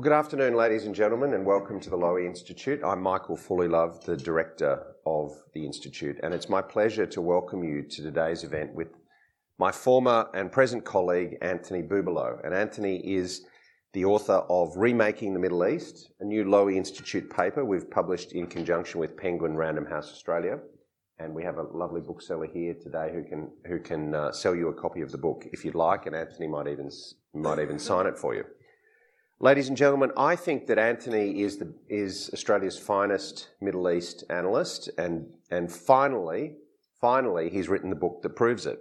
Well, good afternoon, ladies and gentlemen, and welcome to the Lowy Institute. I'm Michael Fullilove, the Director of the Institute, and it's my pleasure to welcome you to today's event with my former and present colleague, Anthony Bubalo. And Anthony is the author of Remaking the Middle East, a new Lowy Institute paper we've published in conjunction with Penguin Random House Australia. And we have a lovely bookseller here today who can sell you a copy of the book if you'd like, and Anthony might even sign it for you. Ladies and gentlemen, I think that Anthony is Australia's finest Middle East analyst, and finally, he's written the book that proves it.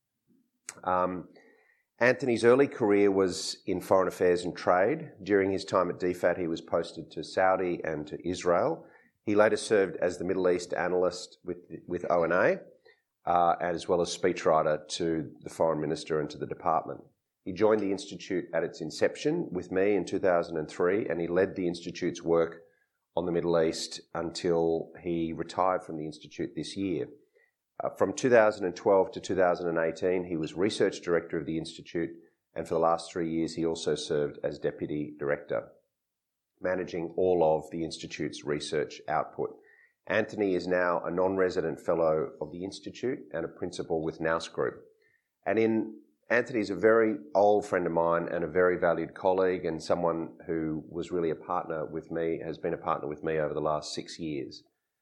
Anthony's early career was in foreign affairs and trade. During his time at DFAT, he was posted to Saudi and to Israel. He later served as the Middle East analyst with ONA, as well as speechwriter to the Foreign Minister and to the Department. He joined the Institute at its inception with me in 2003, and he led the Institute's work on the Middle East until he retired from the Institute this year. From 2012 to 2018, he was Research Director of the Institute, and for the last 3 years, he also served as Deputy Director, managing all of the Institute's research output. Anthony is now a non-resident fellow of the Institute and a principal with Nous Group. Anthony is a very old friend of mine and a very valued colleague, and someone who was really has been a partner with me over the last 6 years.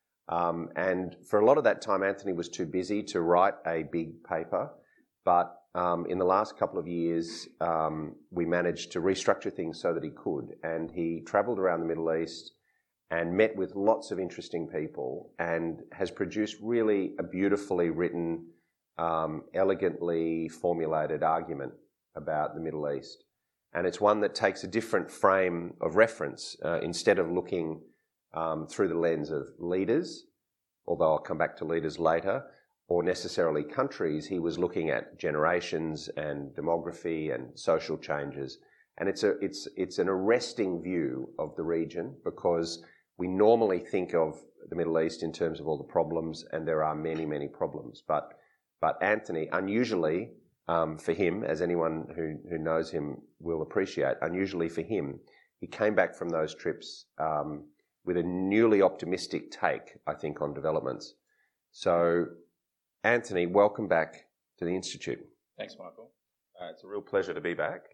And for a lot of that time, Anthony was too busy to write a big paper, but in the last couple of years, we managed to restructure things so that he could, and he travelled around the Middle East and met with lots of interesting people and has produced really a beautifully written, elegantly formulated argument about the Middle East. And it's one that takes a different frame of reference. Instead of looking through the lens of leaders, although I'll come back to leaders later, or necessarily countries, he was looking at generations and demography and social changes. And it's an arresting view of the region, because we normally think of the Middle East in terms of all the problems, and there are many, many problems. But Anthony, unusually for him, as anyone who knows him will appreciate, unusually for him, he came back from those trips with a newly optimistic take, I think, on developments. So, Anthony, welcome back to the Institute. Thanks, Michael. It's a real pleasure to be back.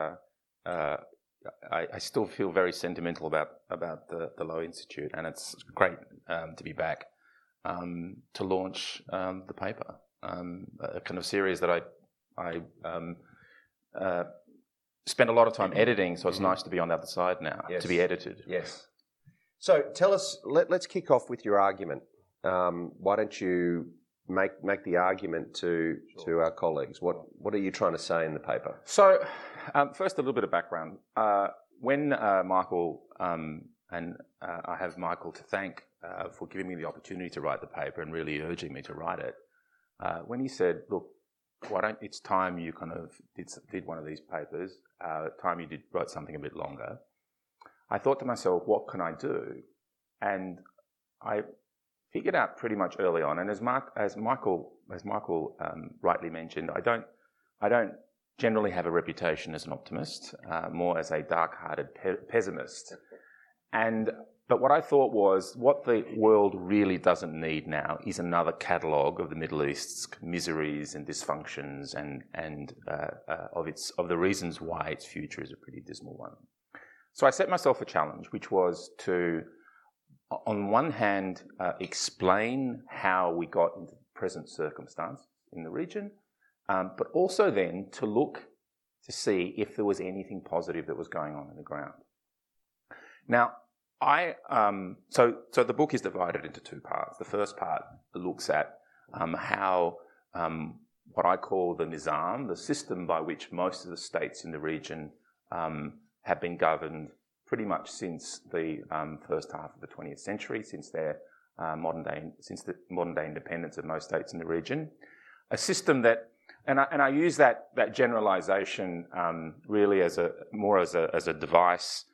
I still feel very sentimental about the Lowy Institute, and it's great to be back to launch the paper. A kind of series that I spent a lot of time editing, so it's nice to be on the other side now, to be edited. Yes. So tell us, let's kick off with your argument. Why don't you make the argument to our colleagues? What are you trying to say in the paper? So first, a little bit of background. When Michael, and I have Michael to thank for giving me the opportunity to write the paper and really urging me to write it, when he said, look, it's time you kind of did one of these papers, time you wrote something a bit longer, I thought to myself, what can I do? And I figured out pretty much early on, and as Michael rightly mentioned, I don't generally have a reputation as an optimist, more as a dark-hearted pessimist. But what I thought was, what the world really doesn't need now is another catalogue of the Middle East's miseries and dysfunctions and of the reasons why its future is a pretty dismal one. So I set myself a challenge, which was to, on one hand, explain how we got into the present circumstance in the region, but also then to look to see if there was anything positive that was going on the ground. Now, so the book is divided into two parts. The first part looks at how what I call the Nizam, the system by which most of the states in the region have been governed pretty much since the first half of the 20th century, since the modern day independence of most states in the region. A system that, and I use that generalisation really as a device.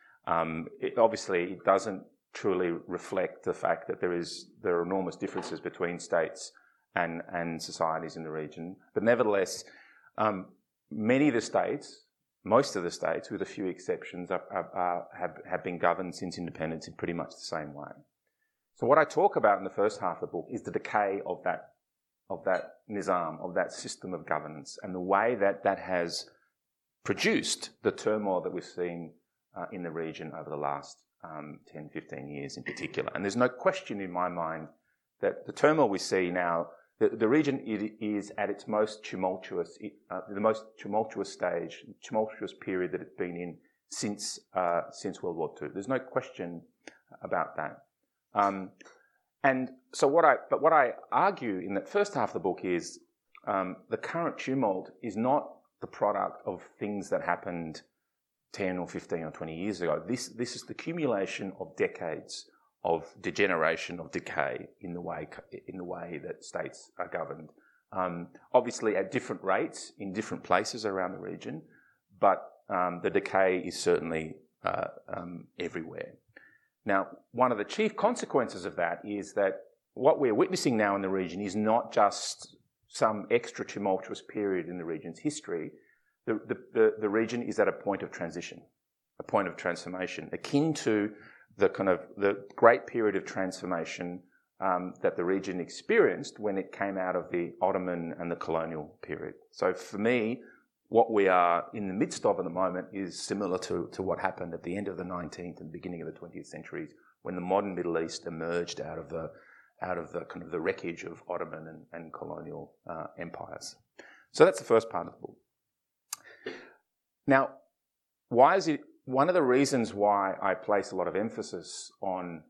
It doesn't truly reflect the fact that there are enormous differences between states and societies in the region. But nevertheless, many of the states most of the states, with a few exceptions, have been governed since independence in pretty much the same way. So what I talk about in the first half of the book is the decay of that nizam, of that system of governance, and the way that has produced the turmoil that we've seen in the region over the last 10, 15 years in particular. And there's no question in my mind that the turmoil we see now, the region is at its most tumultuous, the most tumultuous stage, tumultuous period that it's been in since World War II. There's no question about that. And so what I argue in that first half of the book is the current tumult is not the product of things that happened 10 or 15 or 20 years ago. This is the accumulation of decades of degeneration, of decay in the way that states are governed. Obviously at different rates in different places around the region, but the decay is certainly everywhere. Now, one of the chief consequences of that is that what we're witnessing now in the region is not just some extra tumultuous period in the region's history. The region is at a point of transition, a point of transformation, akin to the great period of transformation that the region experienced when it came out of the Ottoman and the colonial period. So for me, what we are in the midst of at the moment is similar to what happened at the end of the 19th and beginning of the 20th centuries, when the modern Middle East emerged out of the kind of the wreckage of Ottoman and colonial empires. So that's the first part of the book. Now, why is it? One of the reasons why I place a lot of emphasis on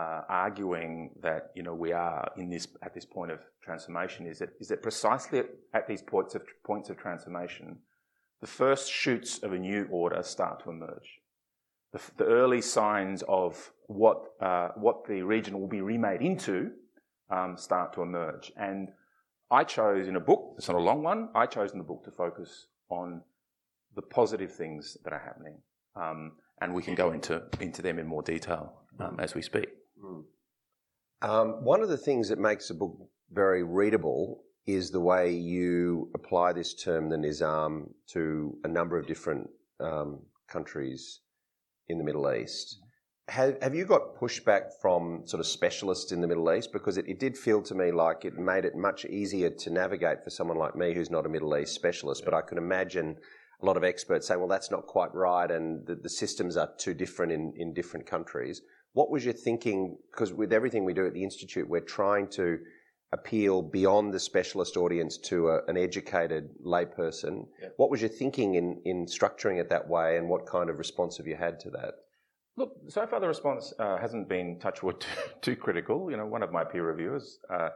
arguing that we are at this point of transformation is that precisely at these points of transformation, the first shoots of a new order start to emerge. The early signs of what the region will be remade into start to emerge. And I chose in a book, it's not a long one, I chose in the book to focus on the positive things that are happening. And we can go into them in more detail as we speak. One of the things that makes the book very readable is the way you apply this term, the Nizam, to a number of different countries in the Middle East. Have you got pushback from sort of specialists in the Middle East? Because it did feel to me like it made it much easier to navigate for someone like me who's not a Middle East specialist, but I could imagine a lot of experts saying, well, that's not quite right and the systems are too different in different countries. What was your thinking? Because with everything we do at the Institute, we're trying to appeal beyond the specialist audience to an educated layperson. Yeah. What was your thinking in structuring it that way, and what kind of response have you had to that? Look, so far the response hasn't been, touch wood, too critical. One of my peer reviewers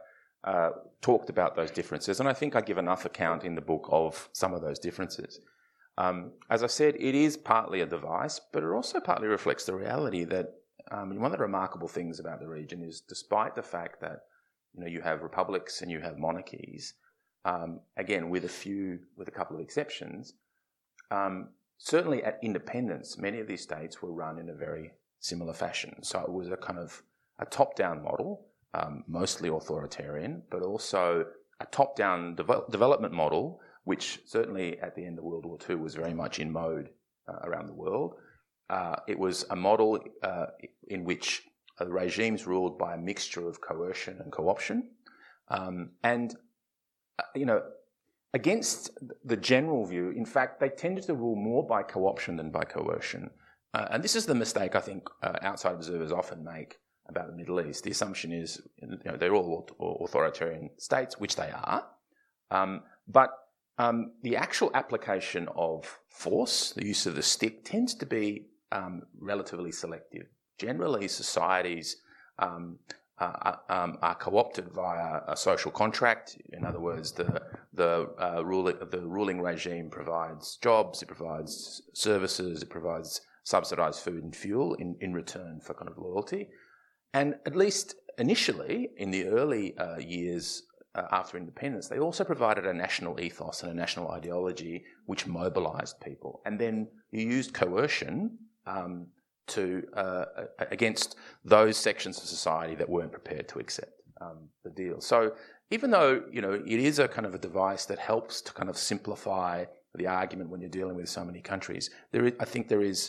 talked about those differences, and I think I give enough account in the book of some of those differences. As I said, it is partly a device, but it also partly reflects the reality that one of the remarkable things about the region is, despite the fact that you have republics and you have monarchies, again with a couple of exceptions, certainly at independence, many of these states were run in a very similar fashion. So it was a kind of a top-down model, mostly authoritarian, but also a top-down development model, which certainly at the end of World War II was very much in mode around the world. It was a model in which the regimes ruled by a mixture of coercion and co-option. Against the general view, in fact, they tended to rule more by co-option than by coercion. And this is the mistake I think outside observers often make about the Middle East. The assumption is they're all authoritarian states, which they are. But the actual application of force, the use of the stick, tends to be relatively selective. Generally, societies are co-opted via a social contract. In other words, the ruling regime provides jobs, it provides services, it provides subsidised food and fuel in return for kind of loyalty. And at least initially, in the early years after independence, they also provided a national ethos and a national ideology which mobilised people. And then you used coercion against those sections of society that weren't prepared to accept the deal. So even though it is a kind of a device that helps to kind of simplify the argument when you're dealing with so many countries. I think there is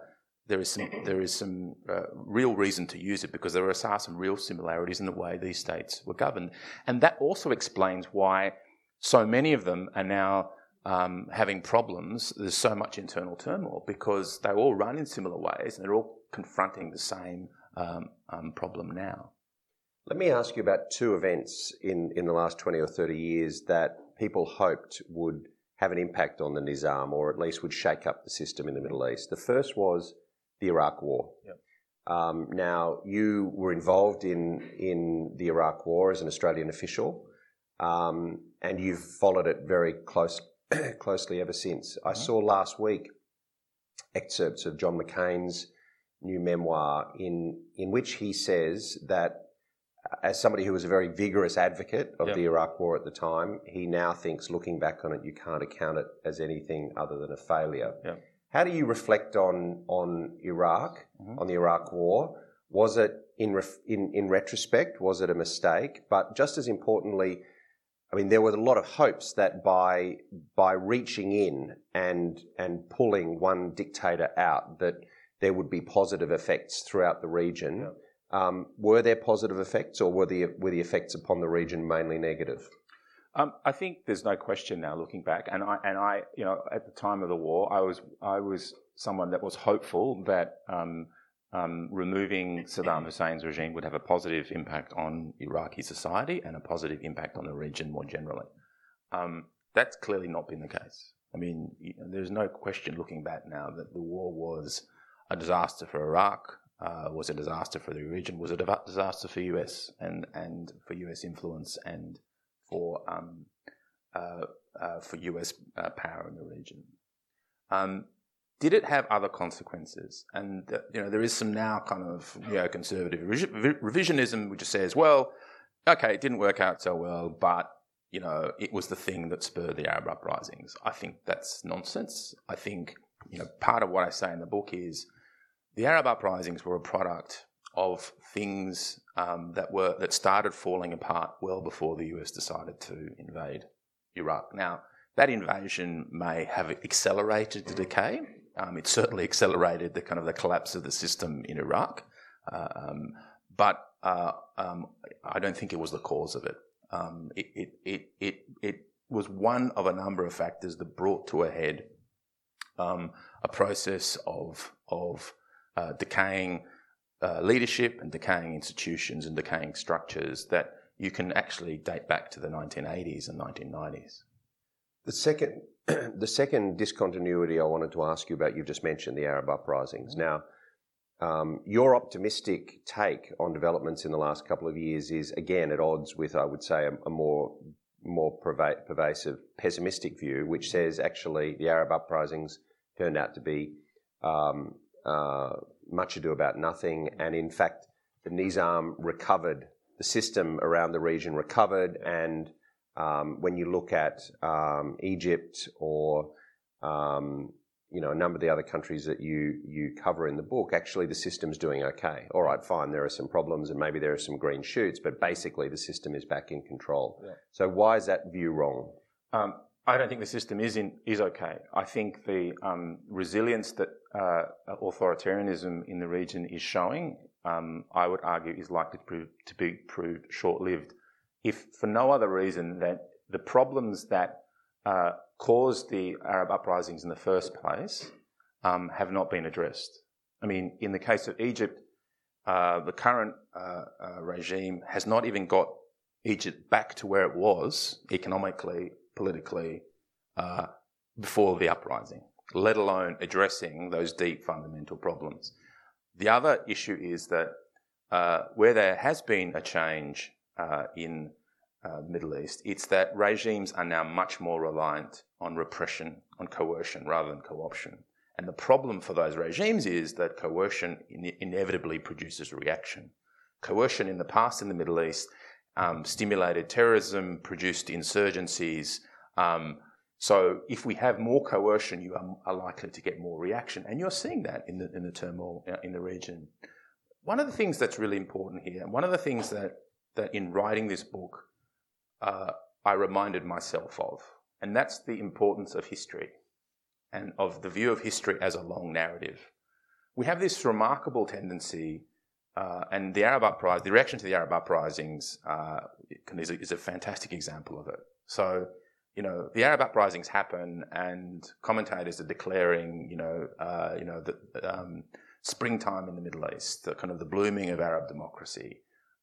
some real reason to use it because there are some real similarities in the way these states were governed, and that also explains why so many of them are now having problems. There's so much internal turmoil because they all run in similar ways and they're all confronting the same problem now. Let me ask you about two events in the last 20 or 30 years that people hoped would have an impact on the Nizam, or at least would shake up the system in the Middle East. The first was the Iraq War. Yep. Now, you were involved in the Iraq War as an Australian official, and you've followed it very closely ever since. I saw last week excerpts of John McCain's new memoir in which he says that as somebody who was a very vigorous advocate of the Iraq War at the time, he now thinks, looking back on it, you can't account it as anything other than a failure. Yeah. How do you reflect on Iraq, on the Iraq War? Was it, in retrospect, was it a mistake? But just as importantly, I mean, there were a lot of hopes that by reaching in and pulling one dictator out, that there would be positive effects throughout the region. Yeah. Were there positive effects, or were the effects upon the region mainly negative? I think there's no question now, looking back, and I, you know, at the time of the war, I was someone that was hopeful that removing Saddam Hussein's regime would have a positive impact on Iraqi society and a positive impact on the region more generally. That's clearly not been the case. I mean, there's no question, looking back now, that the war was a disaster for Iraq. Was a disaster for the region, was a disaster for US and for US influence and for US power in the region. Did it have other consequences? And there is some now kind of conservative revisionism which says, well, okay, it didn't work out so well, but it was the thing that spurred the Arab uprisings. I think that's nonsense. I think part of what I say in the book is, the Arab uprisings were a product of things that started falling apart well before the US decided to invade Iraq. Now, that invasion may have accelerated the decay. It certainly accelerated the collapse of the system in Iraq, but I don't think it was the cause of it. It was one of a number of factors that brought to a head a process of decaying leadership and decaying institutions and decaying structures that you can actually date back to the 1980s and 1990s. The second discontinuity I wanted to ask you about, you've just mentioned the Arab uprisings. Now, your optimistic take on developments in the last couple of years is, again, at odds with, I would say, a more pervasive pessimistic view, which says actually the Arab uprisings turned out to be much ado about nothing, and in fact the Nizam recovered, the system around the region recovered, and when you look at Egypt or a number of the other countries that you cover in the book, actually the system's doing okay. All right, fine, there are some problems and maybe there are some green shoots, but basically the system is back in control. Yeah. So why is that view wrong? I don't think the system is okay. I think the resilience that authoritarianism in the region is showing, I would argue, is likely to be proved short-lived, if for no other reason that the problems that caused the Arab uprisings in the first place have not been addressed. I mean, in the case of Egypt, the current regime has not even got Egypt back to where it was economically, politically, before the uprising, let alone addressing those deep fundamental problems. The other issue is that where there has been a change in the Middle East, it's that regimes are now much more reliant on repression, on coercion, rather than co-option. And the problem for those regimes is that coercion inevitably produces reaction. Coercion in the past in the Middle East stimulated terrorism, produced insurgencies. So if we have more coercion, you are likely to get more reaction. And you're seeing that in the turmoil in the region. One of the things that's really important here, and one of the things that in writing this book, I reminded myself of, And that's the importance of history and of the view of history as a long narrative. We have this remarkable tendency, and the reaction to the Arab uprisings is a fantastic example of it. So, the Arab uprisings happen, and commentators are declaring, the springtime in the Middle East, the blooming of Arab democracy.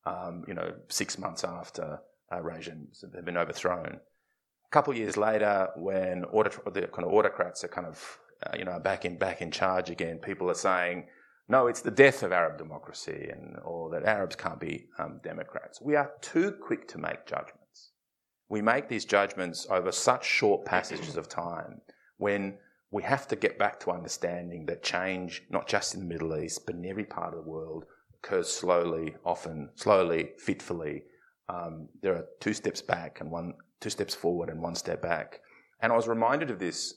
6 months after regimes have been overthrown. A couple of years later, when the kind of autocrats are back in charge again, people are saying, no, it's the death of Arab democracy, or that Arabs can't be democrats. We are too quick to make judgments. We make these judgments over such short passages of time when we have to get back to understanding that change, not just in the Middle East, but in every part of the world, occurs slowly, often slowly, fitfully. There are 2 steps back and 2 steps forward and 1 step back. And I was reminded of this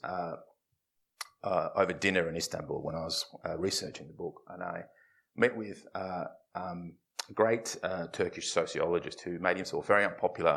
over dinner in Istanbul when I was researching the book, and I met with a great Turkish sociologist who made himself very unpopular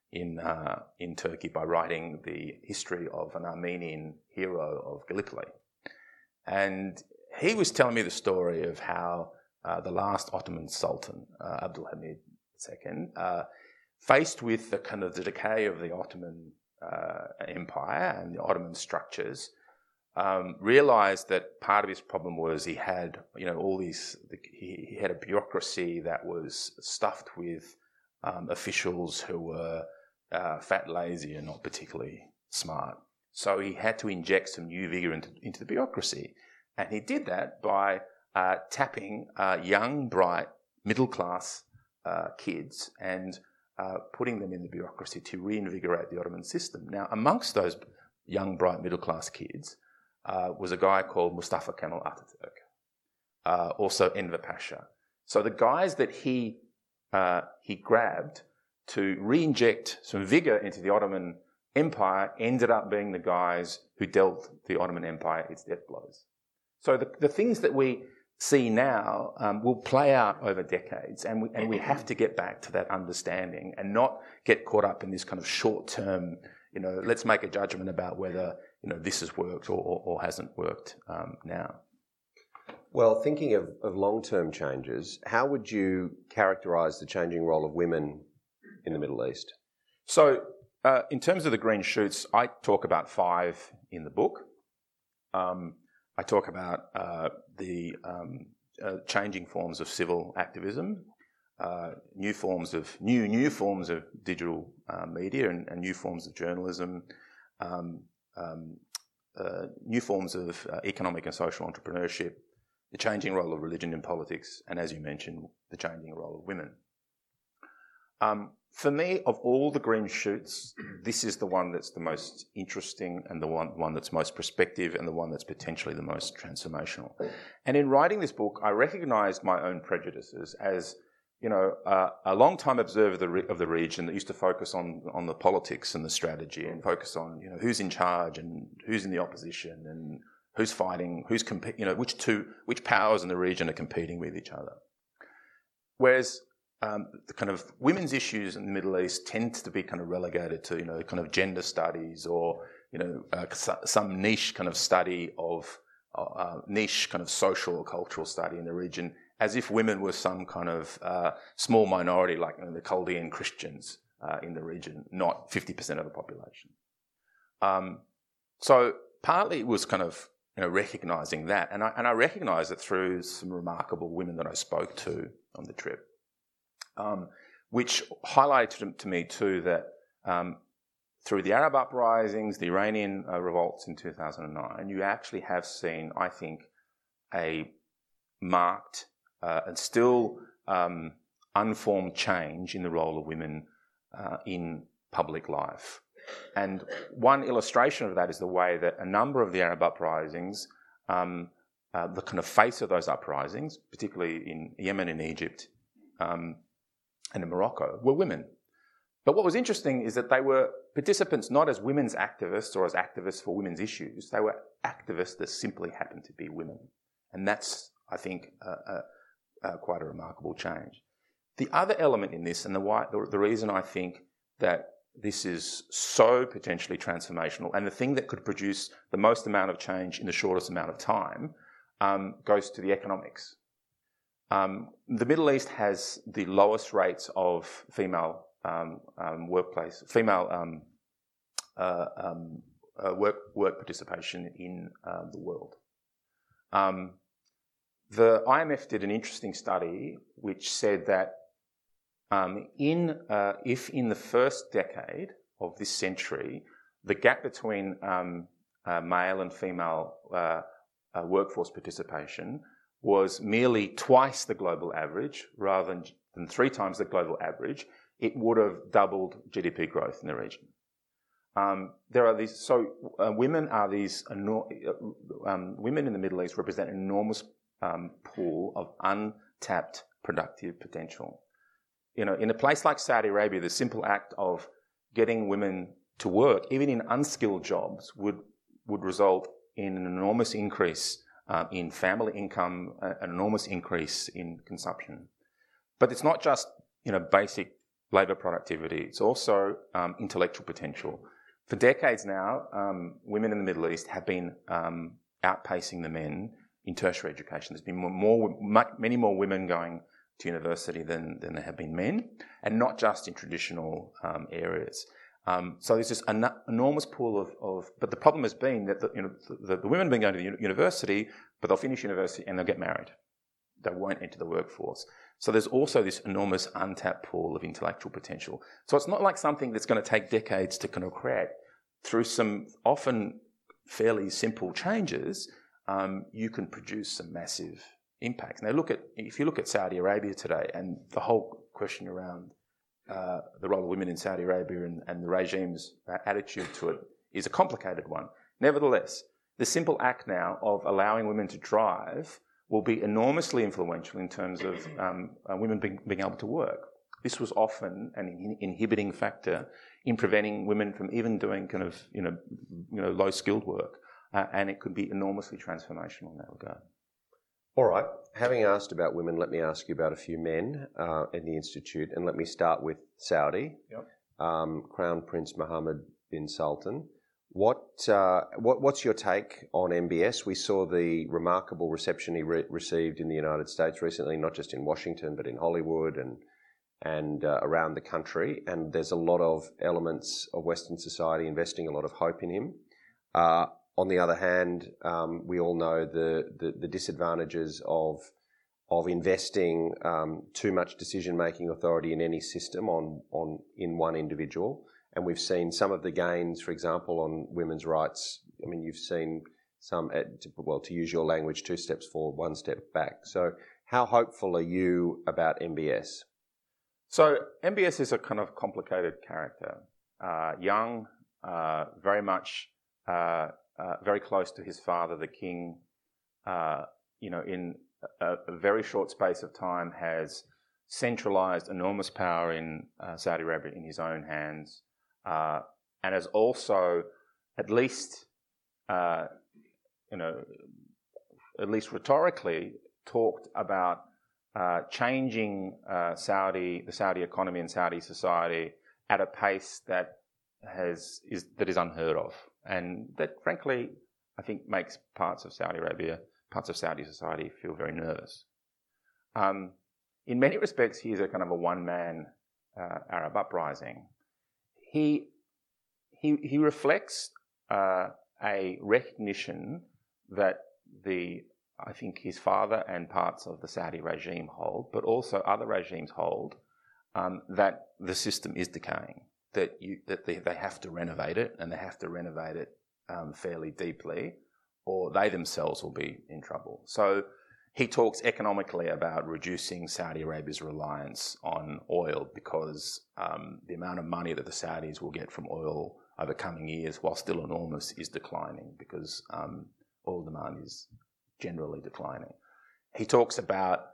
in Turkey by writing the history of an Armenian hero of Gallipoli. And he was telling me the story of how the last Ottoman Sultan, Abdulhamid II, faced with the decay of the Ottoman Empire and the Ottoman structures, realised that part of his problem was he had, he had a bureaucracy that was stuffed with officials who were fat, lazy, and not particularly smart. So he had to inject some new vigour into the bureaucracy, and he did that by tapping young, bright, middle-class kids and putting them in the bureaucracy to reinvigorate the Ottoman system. Now, amongst those young, bright, middle-class kids was a guy called Mustafa Kemal Atatürk, also Enver Pasha. So the guys that he grabbed to re-inject some vigour into the Ottoman Empire ended up being the guys who dealt the Ottoman Empire its death blows. So the things that we see now will play out over decades, and we have to get back to that understanding and not get caught up in this kind of short-term, let's make a judgment about whether this has worked or hasn't worked now. Well, thinking of long-term changes, how would you characterise the changing role of women in the Middle East? So, in terms of the green shoots, I talk about 5 in the book. I talk about the changing forms of civil activism, new forms of digital media and new forms of journalism, new forms of economic and social entrepreneurship, the changing role of religion in politics, and as you mentioned, the changing role of women. For me, of all the green shoots, this is the one that's the most interesting and the one that's most prospective and the one that's potentially the most transformational. And in writing this book, I recognised my own prejudices as, a long-time observer of the region that used to focus on the politics and the strategy and focus on, who's in charge and who's in the opposition and who's fighting, which powers in the region are competing with each other. Whereas the kind of women's issues in the Middle East tend to be kind of relegated to, kind of gender studies or, some niche kind of study of niche kind of social or cultural study in the region, as if women were some kind of small minority like the Chaldean Christians in the region, not 50% of the population. So partly it was kind of recognising that, and I recognised it through some remarkable women that I spoke to on the trip. Which highlighted to me too that through the Arab uprisings, the Iranian revolts in 2009, you actually have seen, I think, a marked and still unformed change in the role of women in public life. And one illustration of that is the way that a number of the Arab uprisings, the kind of face of those uprisings, particularly in Yemen and Egypt, and in Morocco, were women. But what was interesting is that they were participants not as women's activists or as activists for women's issues. They were activists that simply happened to be women. And that's, I think, quite a remarkable change. The other element in this, and the reason I think that this is so potentially transformational, and the thing that could produce the most amount of change in the shortest amount of time goes to the economics. The Middle East has the lowest rates of female work participation in the world. The IMF did an interesting study which said that if in the first decade of this century, the gap between male and female workforce participation was merely twice the global average rather than 3 times the global average, it would have doubled GDP growth in the region. Women in the Middle East represent an enormous pool of untapped productive potential. In a place like Saudi Arabia, the simple act of getting women to work, even in unskilled jobs, would result in an enormous increase in family income, an enormous increase in consumption. But it's not just basic labour productivity; it's also intellectual potential. For decades now, women in the Middle East have been outpacing the men in tertiary education. There's been many more women going to university than there have been men, and not just in traditional areas. So there's this enormous pool of. But the problem has been that the women have been going to the university, but they'll finish university and they'll get married. They won't enter the workforce. So there's also this enormous untapped pool of intellectual potential. So it's not like something that's going to take decades to kind of create. Through some often fairly simple changes, you can produce some massive impacts. Now, if you look at Saudi Arabia today, and the whole question around the role of women in Saudi Arabia and the regime's attitude to it is a complicated one. Nevertheless, the simple act now of allowing women to drive will be enormously influential in terms of women being able to work. This was often an inhibiting factor in preventing women from even doing kind of low skilled work, and it could be enormously transformational in that regard. All right. Having asked about women, let me ask you about a few men in the Institute, and let me start with Saudi. Yep. Crown Prince Mohammed bin Sultan. What's your take on MBS? We saw the remarkable reception he received in the United States recently, not just in Washington, but in Hollywood and around the country. And there's a lot of elements of Western society investing a lot of hope in him. On the other hand, we all know the disadvantages of investing too much decision-making authority in any system in one individual. And we've seen some of the gains, for example, on women's rights. I mean, you've seen some, to use your language, 2 steps forward, 1 step back. So how hopeful are you about MBS? So MBS is a kind of complicated character. Young, very much, very close to his father, the king, in a very short space of time has centralised enormous power in Saudi Arabia in his own hands, and has also, at least rhetorically, talked about changing the Saudi economy and Saudi society at a pace that is unheard of, and that, frankly, I think makes parts of Saudi society feel very nervous. In many respects, he is a kind of a one-man Arab uprising. He reflects a recognition that I think his father and parts of the Saudi regime hold, but also other regimes hold, that the system is decaying, that they have to renovate it, and they have to renovate it fairly deeply, or they themselves will be in trouble. So he talks economically about reducing Saudi Arabia's reliance on oil because the amount of money that the Saudis will get from oil over coming years, while still enormous, is declining because oil demand is generally declining. He talks about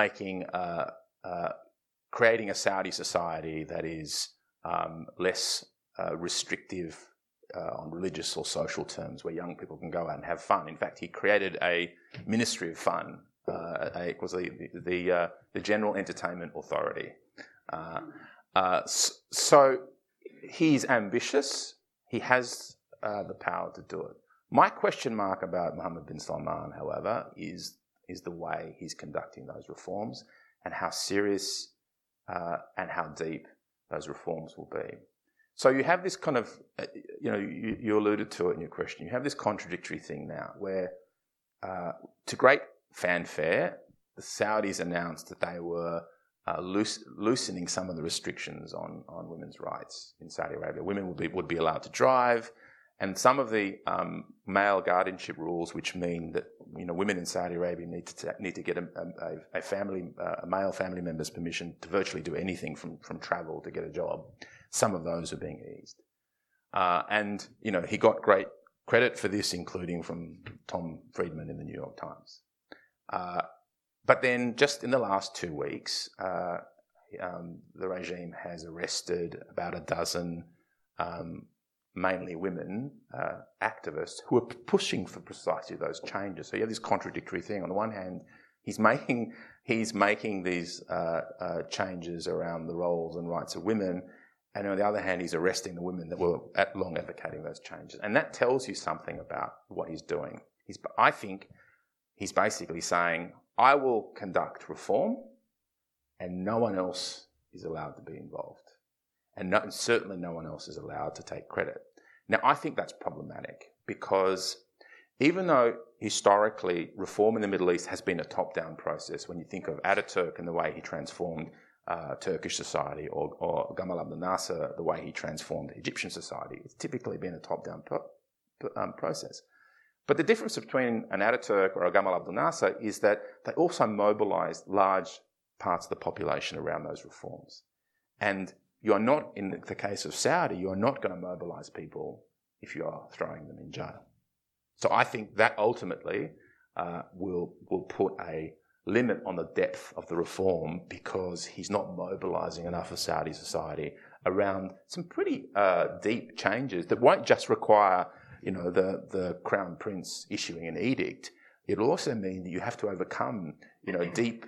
creating a Saudi society that is less restrictive on religious or social terms, where young people can go out and have fun. In fact, he created a Ministry of Fun. It was the General Entertainment Authority. So he's ambitious. He has the power to do it. My question mark about Mohammed bin Salman, however, is the way he's conducting those reforms and how serious and how deep those reforms will be. So you have this kind of, you alluded to it in your question, you have this contradictory thing now where, to great fanfare, the Saudis announced that they were loosening some of the restrictions on women's rights in Saudi Arabia. Women would be allowed to drive, and some of the male guardianship rules, which mean that women in Saudi Arabia need to get a male family member's permission to virtually do anything from travel to get a job. Some of those are being eased, and he got great credit for this, including from Tom Friedman in the New York Times. But then, just in the last 2 weeks, the regime has arrested about a dozen, mainly women, activists who are pushing for precisely those changes. So you have this contradictory thing. On the one hand, he's making these changes around the roles and rights of women, and on the other hand, he's arresting the women that were long advocating those changes. And that tells you something about what he's doing. I think he's basically saying, I will conduct reform and no one else is allowed to be involved. And certainly no one else is allowed to take credit. Now, I think that's problematic because even though historically reform in the Middle East has been a top-down process, when you think of Ataturk and the way he transformed Turkish society, or Gamal Abdel Nasser, the way he transformed Egyptian society, it's typically been a top-down process. But the difference between an Ataturk or a Gamal Abdel Nasser is that they also mobilised large parts of the population around those reforms. And you are not, in the case of Saudi, you are not going to mobilise people if you are throwing them in jail. So I think that ultimately will put a limit on the depth of the reform because he's not mobilising enough of Saudi society around some pretty deep changes that won't just require the Crown Prince issuing an edict. It'll also mean that you have to overcome, deep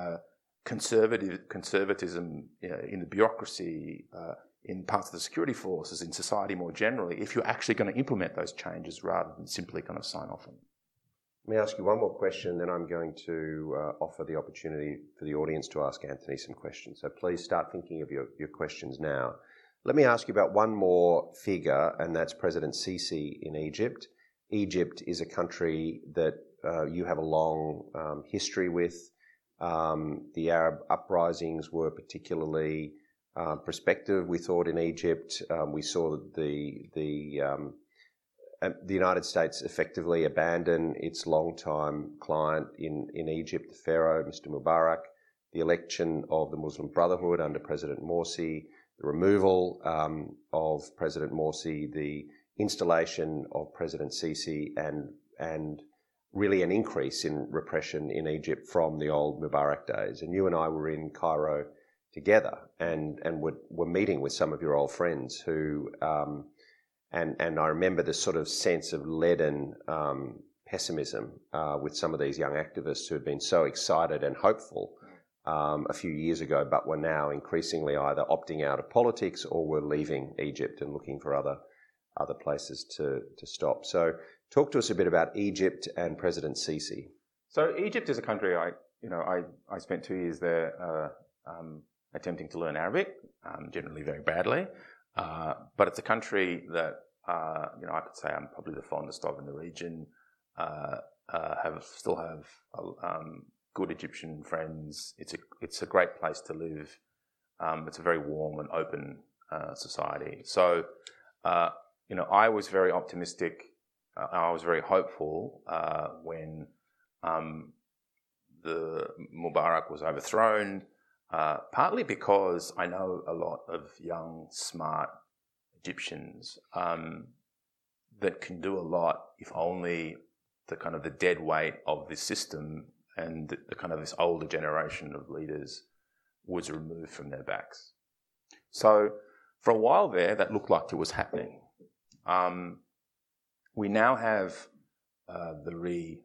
conservatism in the bureaucracy, in parts of the security forces, in society more generally, if you're actually going to implement those changes rather than simply kind of sign off on them. Let me ask you one more question, then I'm going to offer the opportunity for the audience to ask Anthony some questions. So please start thinking of your questions now. Let me ask you about one more figure, and that's President Sisi in Egypt. Egypt is a country that you have a long history with. The Arab uprisings were particularly prospective, we thought, in Egypt. We saw that the United States effectively abandon its long-time client in Egypt, the Pharaoh, Mr. Mubarak, the election of the Muslim Brotherhood under President Morsi, the removal of President Morsi, the installation of President Sisi, and really an increase in repression in Egypt from the old Mubarak days. And you and I were in Cairo together and were meeting with some of your old friends who, and I remember the sort of sense of leaden pessimism with some of these young activists who had been so excited and hopeful a few years ago, but were now increasingly either opting out of politics or were leaving Egypt and looking for other places to stop. So talk to us a bit about Egypt and President Sisi. So Egypt is a country I spent 2 years there attempting to learn Arabic, generally very badly, but it's a country that I could say I'm probably the fondest of in the region. Still have good Egyptian friends. It's a great place to live. It's a very warm and open society. So I was very optimistic. I was very hopeful when the Mubarak was overthrown, partly because I know a lot of young, smart Egyptians that can do a lot if only the dead weight of this system and the kind of this older generation of leaders was removed from their backs. So for a while there, that looked like it was happening. We now have the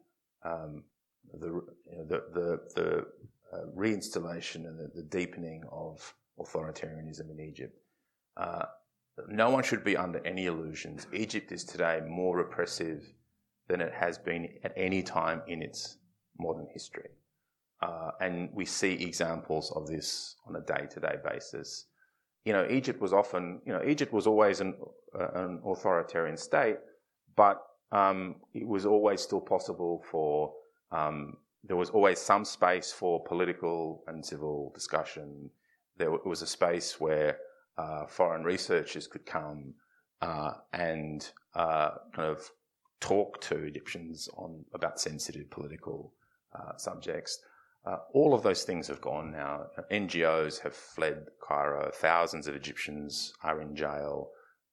reinstallation and the deepening of authoritarianism in Egypt. no one should be under any illusions. Egypt is today more repressive than it has been at any time in its modern history. And we see examples of this on a day-to-day basis. Egypt was always an authoritarian state, but it was always still possible for, there was always some space for political and civil discussion. There was a space where foreign researchers could come and kind of talk to Egyptians about sensitive political subjects. All of those things have gone now. NGOs have fled Cairo. Thousands of Egyptians are in jail.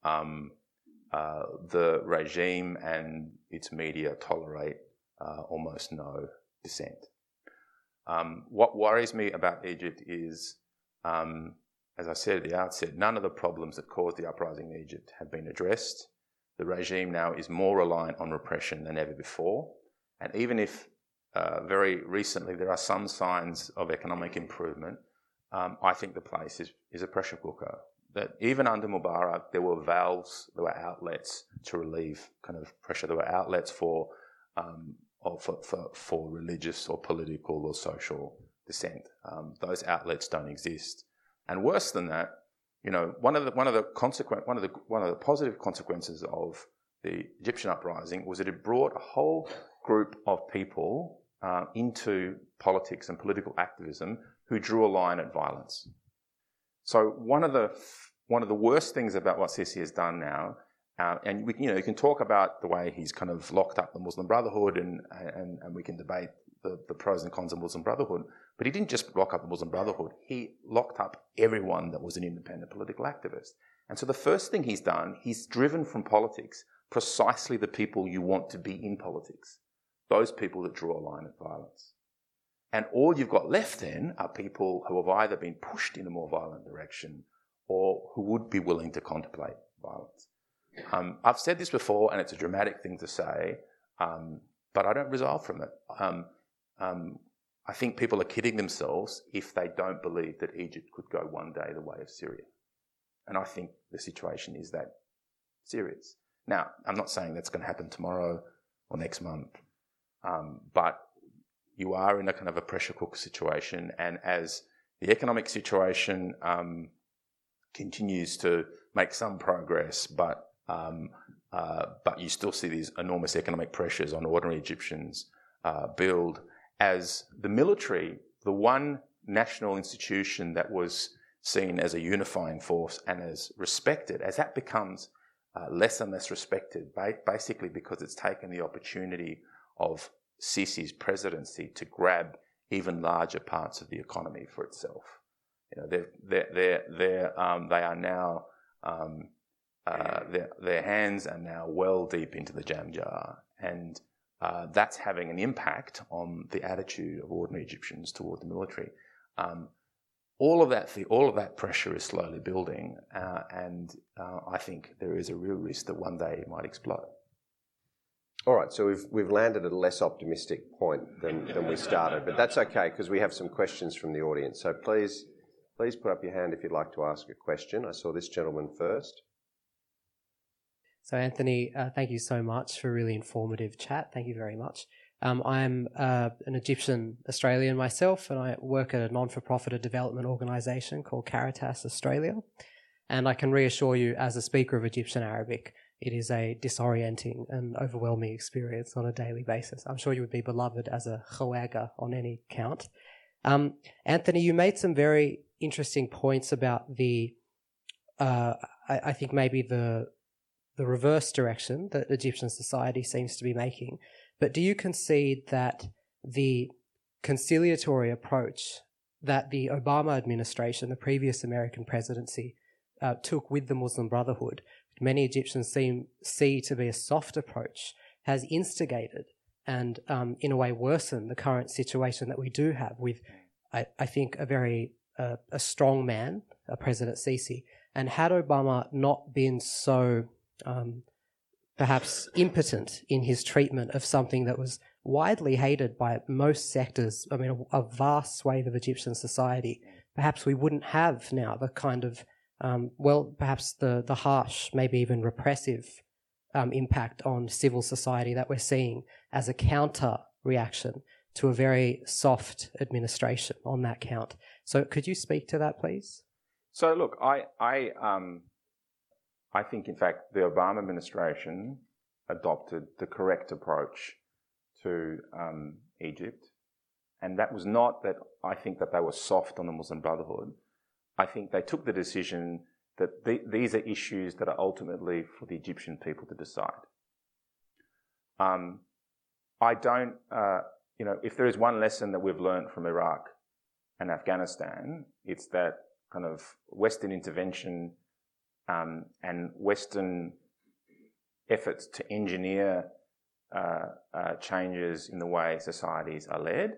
The regime and its media tolerate almost no dissent. What worries me about Egypt is, as I said at the outset, none of the problems that caused the uprising in Egypt have been addressed. The regime now is more reliant on repression than ever before. And even if very recently there are some signs of economic improvement, I think the place is a pressure cooker. That even under Mubarak, there were valves, there were outlets to relieve kind of pressure. There were outlets for religious or political or social dissent. Those outlets don't exist. And worse than that, one of the positive consequences of the Egyptian uprising was that it brought a whole group of people into politics and political activism who drew a line at violence. So one of the worst things about what Sisi has done now, and you can talk about the way he's kind of locked up the Muslim Brotherhood, and we can debate the pros and cons of Muslim Brotherhood, but he didn't just lock up the Muslim Brotherhood, he locked up everyone that was an independent political activist. And so the first thing he's done, he's driven from politics precisely the people you want to be in politics, those people that draw a line at violence. And all you've got left then are people who have either been pushed in a more violent direction or who would be willing to contemplate violence. I've said this before, and it's a dramatic thing to say, but I don't resolve from it. I think people are kidding themselves if they don't believe that Egypt could go one day the way of Syria. And I think the situation is that serious. Now, I'm not saying that's going to happen tomorrow or next month, but you are in a kind of a pressure cooker situation, and as the economic situation continues to make some progress, but you still see these enormous economic pressures on ordinary Egyptians build, as the military, the one national institution that was seen as a unifying force and as respected, as that becomes less and less respected, basically because it's taken the opportunity of Sisi's presidency to grab even larger parts of the economy for itself. They are now their hands are now well deep into the jam jar, and that's having an impact on the attitude of ordinary Egyptians toward the military. All of that pressure is slowly building, and I think there is a real risk that one day it might explode. All right, so we've landed at a less optimistic point than we started, but that's okay because we have some questions from the audience. So please put up your hand if you'd like to ask a question. I saw this gentleman first. So Anthony, thank you so much for a really informative chat. Thank you very much. I'm an Egyptian Australian myself, and I work at a non-for-profit development organisation called Caritas Australia. And I can reassure you, as a speaker of Egyptian Arabic, it is a disorienting and overwhelming experience on a daily basis. I'm sure you would be beloved as a khawaga on any count. Anthony, you made some very interesting points about the, I think maybe the reverse direction that Egyptian society seems to be making. But do you concede that the conciliatory approach that the Obama administration, the previous American presidency, took with the Muslim Brotherhood, many Egyptians see to be a soft approach, has instigated and in a way worsened the current situation that we do have with, I think, a very a strong man, President Sisi? And had Obama not been so perhaps impotent in his treatment of something that was widely hated by most sectors, I mean, a vast swathe of Egyptian society, perhaps we wouldn't have now the kind of perhaps the harsh, maybe even repressive impact on civil society that we're seeing as a counter reaction to a very soft administration on that count. So could you speak to that, please? So look, I think, in fact, the Obama administration adopted the correct approach to Egypt. And that was not that I think that they were soft on the Muslim Brotherhood. I think they took the decision that these are issues that are ultimately for the Egyptian people to decide. I don't, if there is one lesson that we've learned from Iraq and Afghanistan, it's that kind of Western intervention and Western efforts to engineer changes in the way societies are led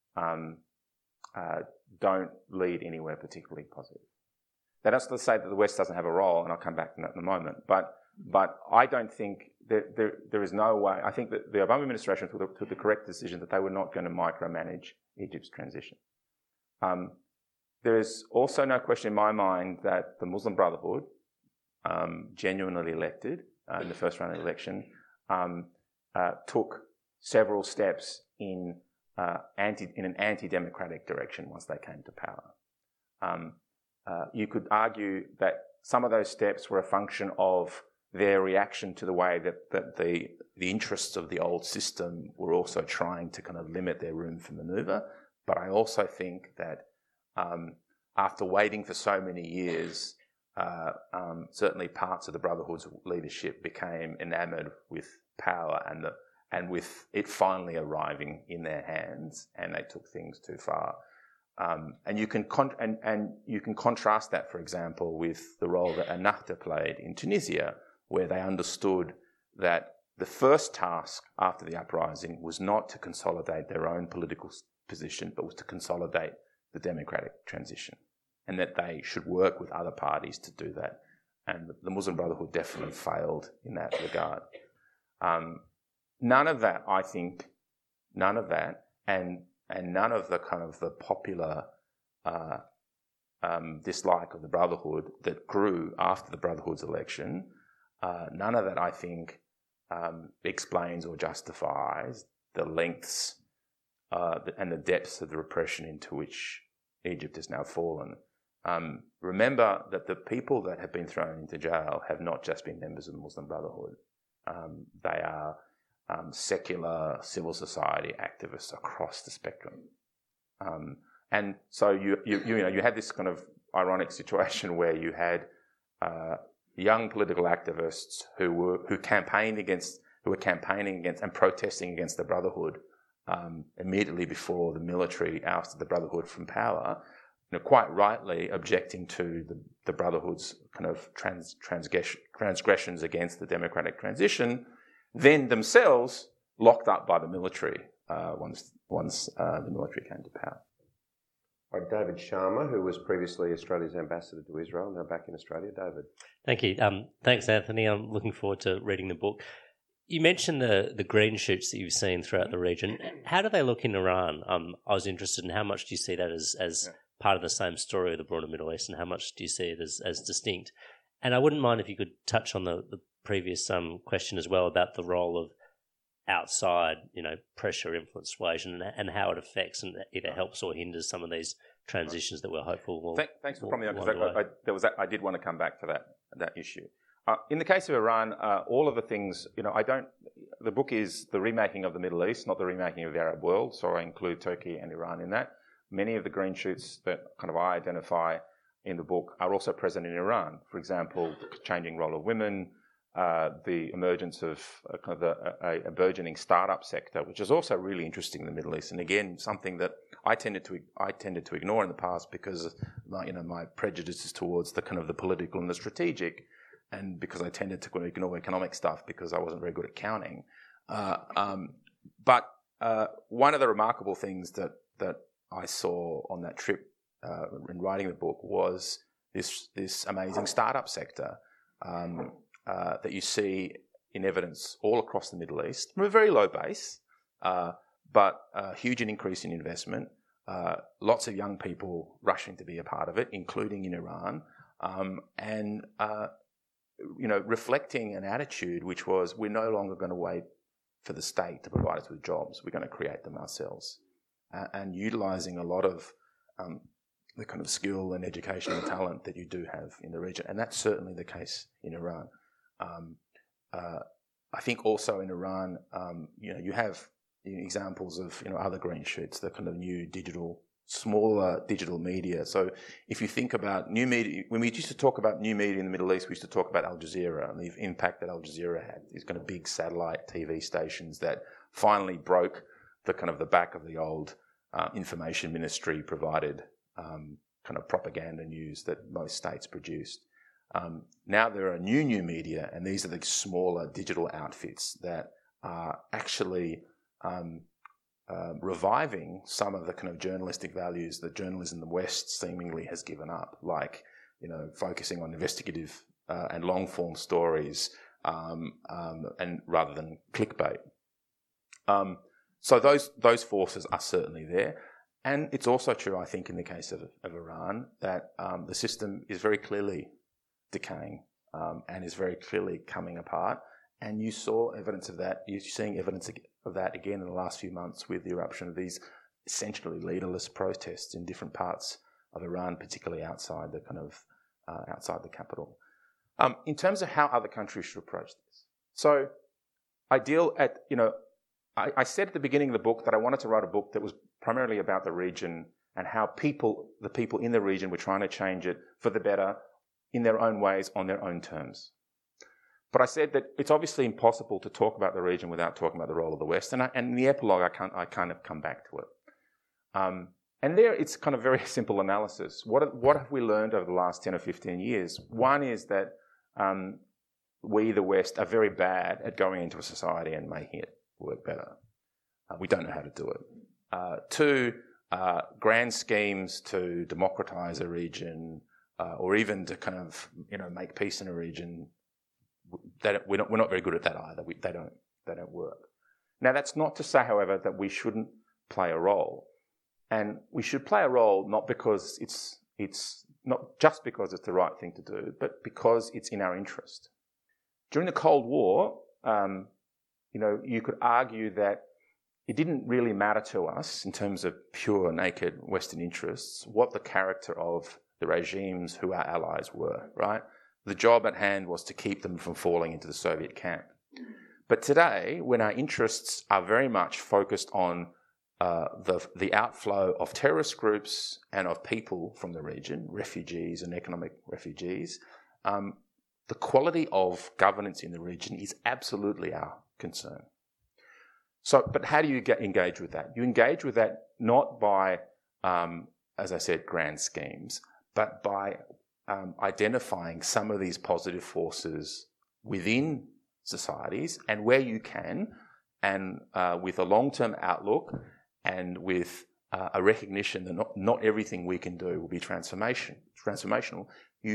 don't lead anywhere particularly positive. That's not to say that the West doesn't have a role, and I'll come back to that in a moment. But I don't think that there is no way. I think that the Obama administration took the correct decision that they were not going to micromanage Egypt's transition. There is also no question in my mind that the Muslim Brotherhood, genuinely elected in the first round of the election, took several steps in an anti-democratic direction once they came to power. You could argue that some of those steps were a function of their reaction to the way that the interests of the old system were also trying to kind of limit their room for manoeuvre. But I also think that after waiting for so many years, certainly parts of the Brotherhood's leadership became enamoured with power and with it finally arriving in their hands, and they took things too far. And you can contrast that, for example, with the role that Ennahda played in Tunisia, where they understood that the first task after the uprising was not to consolidate their own political position, but was to consolidate the democratic transition, and that they should work with other parties to do that. And the Muslim Brotherhood definitely failed in that regard. None of that, I think, and none of the kind of the popular dislike of the Brotherhood that grew after the Brotherhood's election, none of that, I think, explains or justifies the lengths and the depths of the repression into which Egypt has now fallen. Remember that the people that have been thrown into jail have not just been members of the Muslim Brotherhood. They are secular civil society activists across the spectrum, and so you had this kind of ironic situation where you had young political activists who were campaigning against and protesting against the Brotherhood immediately before the military ousted the Brotherhood from power, quite rightly objecting to the Brotherhood's kind of transgressions against the democratic transition, then themselves locked up by the military once the military came to power. All right, David Sharma, who was previously Australia's ambassador to Israel, now back in Australia. David. Thank you. Thanks, Anthony. I'm looking forward to reading the book. You mentioned the green shoots that you've seen throughout the region. How do they look in Iran? I was interested in how much do you see that as part of the same story of the broader Middle East, and how much do you see it as distinct? And I wouldn't mind if you could touch on the previous question as well about the role of outside, pressure, influence, persuasion, and how it affects and either helps or hinders some of these transitions that we're hopeful will. Thanks for pointing out, because I did want to come back to that issue. In the case of Iran, all of the things, the book is the remaking of the Middle East, not the remaking of the Arab world, so I include Turkey and Iran in that. Many of the green shoots that kind of I identify in the book are also present in Iran. For example, the changing role of women, the emergence of a burgeoning startup sector, which is also really interesting in the Middle East, and again something that I tended to ignore in the past because my prejudices towards the kind of the political and the strategic, and because I tended to ignore economic stuff because I wasn't very good at counting. But one of the remarkable things that I saw on that trip in writing the book was this amazing startup sector. That you see in evidence all across the Middle East from a very low base, but a huge increase in investment, lots of young people rushing to be a part of it, including in Iran, and reflecting an attitude which was, we're no longer going to wait for the state to provide us with jobs. We're going to create them ourselves, and utilising a lot of the kind of skill and education and talent that you do have in the region, and that's certainly the case in Iran. I think also in Iran, you have examples of other green shoots, the kind of new smaller digital media. So if you think about new media, when we used to talk about new media in the Middle East, we used to talk about Al Jazeera and the impact that Al Jazeera had. These kind of big satellite TV stations that finally broke the back of the old information ministry provided kind of propaganda news that most states produced. Now there are new media, and these are the smaller digital outfits that are actually reviving some of the kind of journalistic values that journalism in the West seemingly has given up, like focusing on investigative and long form stories, and rather than clickbait. So those forces are certainly there. And it's also true, I think, in the case of Iran, that the system is very clearly decaying and is very clearly coming apart. And you saw evidence of that. You're seeing evidence of that again in the last few months with the eruption of these essentially leaderless protests in different parts of Iran, particularly outside the outside the capital. In terms of how other countries should approach this, so I said at the beginning of the book that I wanted to write a book that was primarily about the region and how the people in the region were trying to change it for the better in their own ways, on their own terms. But I said that it's obviously impossible to talk about the region without talking about the role of the West. And in the epilogue, I kind of come back to it. And there, it's kind of very simple analysis. What have we learned over the last 10 or 15 years? One is that we, the West, are very bad at going into a society and making it work better. We don't know how to do it. Two, grand schemes to democratise a region or even to kind of make peace in a region, we're not very good at that either. They don't work. Now, that's not to say, however, that we shouldn't play a role, and we should play a role not because it's not just because it's the right thing to do, but because it's in our interest. During the Cold War, you could argue that it didn't really matter to us in terms of pure, naked Western interests what the character of the regimes who our allies were, right? The job at hand was to keep them from falling into the Soviet camp. But today, when our interests are very much focused on the outflow of terrorist groups and of people from the region, refugees and economic refugees, the quality of governance in the region is absolutely our concern. But how do you engage with that? You engage with that not by, as I said, grand schemes, but by identifying some of these positive forces within societies, and where you can, and with a long-term outlook, and with a recognition that not everything we can do will be transformational.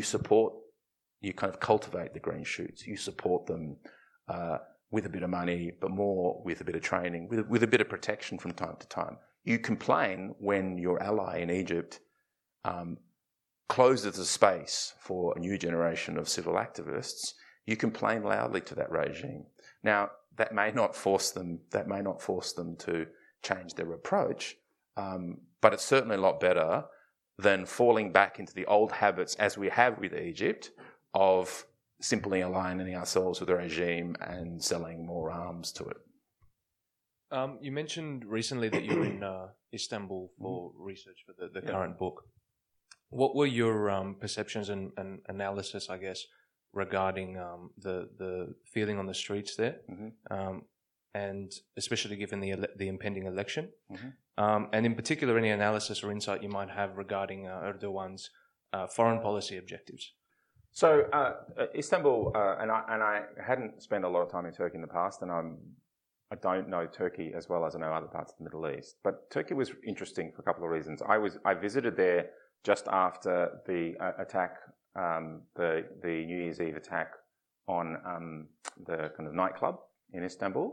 You kind of cultivate the green shoots. You support them with a bit of money, but more with a bit of training, with a bit of protection from time to time. You complain when your ally in Egypt closes the space for a new generation of civil activists. You complain loudly to that regime. Now, that may not force them to change their approach, but it's certainly a lot better than falling back into the old habits, as we have with Egypt, of simply aligning ourselves with the regime and selling more arms to it. You mentioned recently that you were in Istanbul for research for the current book. What were your perceptions and analysis, I guess, regarding the feeling on the streets there, and especially given the impending election, and in particular any analysis or insight you might have regarding Erdogan's foreign policy objectives? So Istanbul, and I hadn't spent a lot of time in Turkey in the past, and I don't know Turkey as well as I know other parts of the Middle East. But Turkey was interesting for a couple of reasons. I visited there just after the attack, the New Year's Eve attack on the kind of nightclub in Istanbul,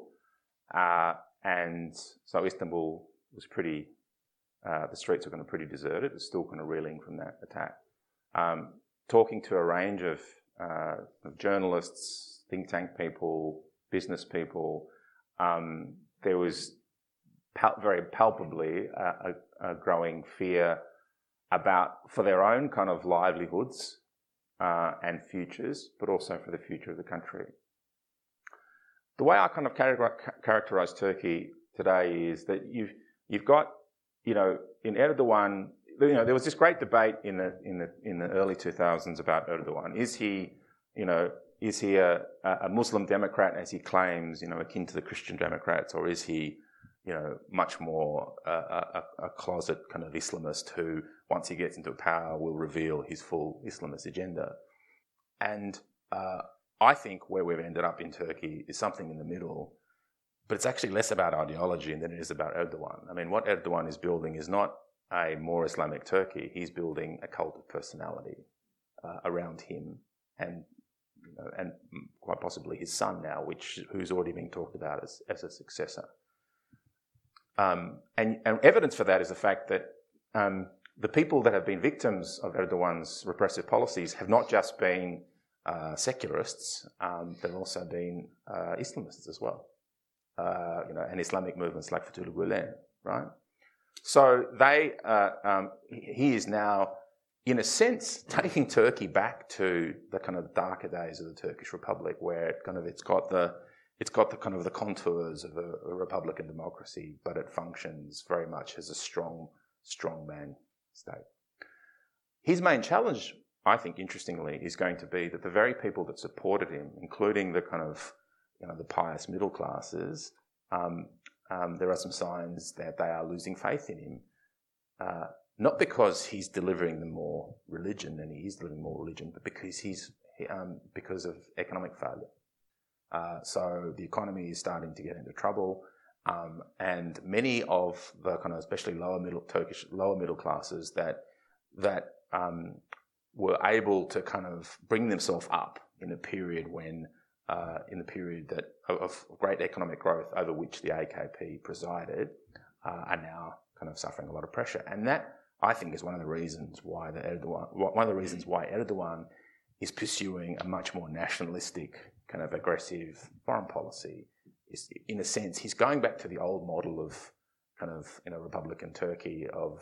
and so Istanbul was the streets were kind of pretty deserted. It's still kind of reeling from that attack. talking to a range of journalists, think tank people, business people, there was very palpably a growing fear for their own kind of livelihoods and futures, but also for the future of the country. The way I kind of characterise Turkey today is that you've got, in Erdogan, there was this great debate in the early 2000s about Erdogan. Is he a Muslim Democrat, as he claims, akin to the Christian Democrats, or is he, much more a closet kind of Islamist who, once he gets into power, will reveal his full Islamist agenda? And I think where we've ended up in Turkey is something in the middle, but it's actually less about ideology than it is about Erdogan. I mean, what Erdogan is building is not a more Islamic Turkey. He's building a cult of personality around him, and quite possibly his son now, who's already being talked about as a successor. And evidence for that is the fact that the people that have been victims of Erdogan's repressive policies have not just been secularists, they've also been Islamists as well, and Islamic movements like Fethullah Gulen, right? So he is now, in a sense, taking Turkey back to the kind of darker days of the Turkish Republic, where it's got the kind of the contours of a republican democracy, but it functions very much as a strongman state. His main challenge, I think, interestingly, is going to be that the very people that supported him, including the kind of, the pious middle classes, there are some signs that they are losing faith in him, not because he's delivering them more religion, and he is delivering more religion, but because of economic failure. So the economy is starting to get into trouble, and many of the kind of, especially Turkish lower middle classes that were able to kind of bring themselves up in a period of great economic growth over which the AKP presided, are now kind of suffering a lot of pressure, and that, I think, is one of the reasons why Erdogan is pursuing a much more nationalistic, kind of aggressive foreign policy. Is, in a sense, he's going back to the old model of kind of, Republican Turkey of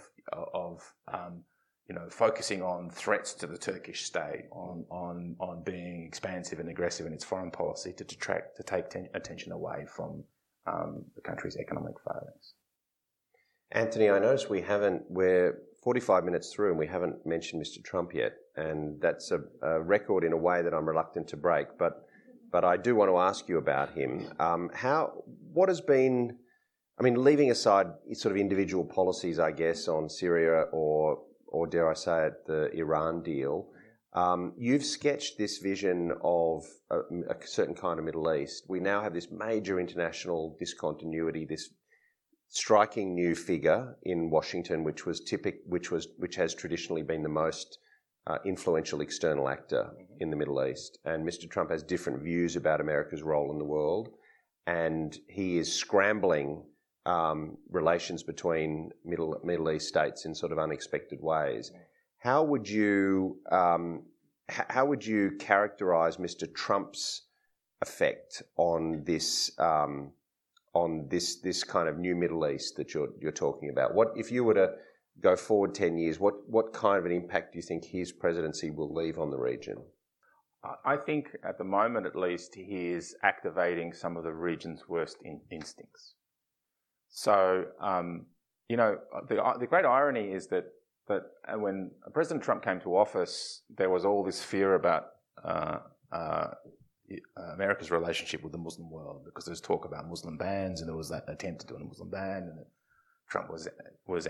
focusing on threats to the Turkish state, on being expansive and aggressive in its foreign policy to take attention away from the country's economic failings. Anthony, I notice we're 45 minutes through and we haven't mentioned Mr. Trump yet, and that's a record in a way that I'm reluctant to break, but I do want to ask you about him. What has been, leaving aside sort of individual policies, I guess, on Syria or dare I say it, the Iran deal, you've sketched this vision of a certain kind of Middle East. We now have this major international discontinuity, this striking new figure in Washington, which has traditionally been the most influential external actor in the Middle East. And Mr. Trump has different views about America's role in the world, and he is scrambling relations between Middle East states in sort of unexpected ways. How would you characterise Mr. Trump's effect on this kind of new Middle East that you're talking about? What if you were to go forward 10 years? What kind of an impact do you think his presidency will leave on the region? I think at the moment, at least, he is activating some of the region's worst instincts. So, the great irony is that when President Trump came to office, there was all this fear about America's relationship with the Muslim world, because there was talk about Muslim bans, and there was that attempt to do a Muslim ban, and Trump was